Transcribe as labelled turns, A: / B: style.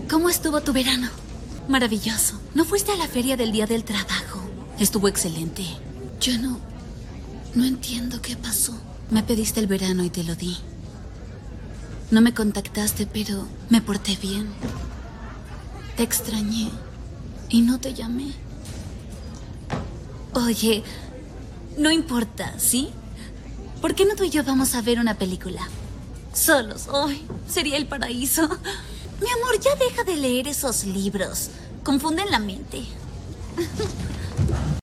A: ¿Cómo estuvo tu verano? Maravilloso. ¿No fuiste a la feria del Día del Trabajo? Estuvo excelente. Yo no entiendo qué pasó. Me pediste el verano y te lo di. No me contactaste, pero me porté bien. Te extrañé y no te llamé. Oye, no importa, ¿sí? ¿Por qué no tú y yo vamos a ver una película? Solos. ¡Ay! Sería el paraíso. Mi amor, ya deja de leer esos libros. Confunden la mente.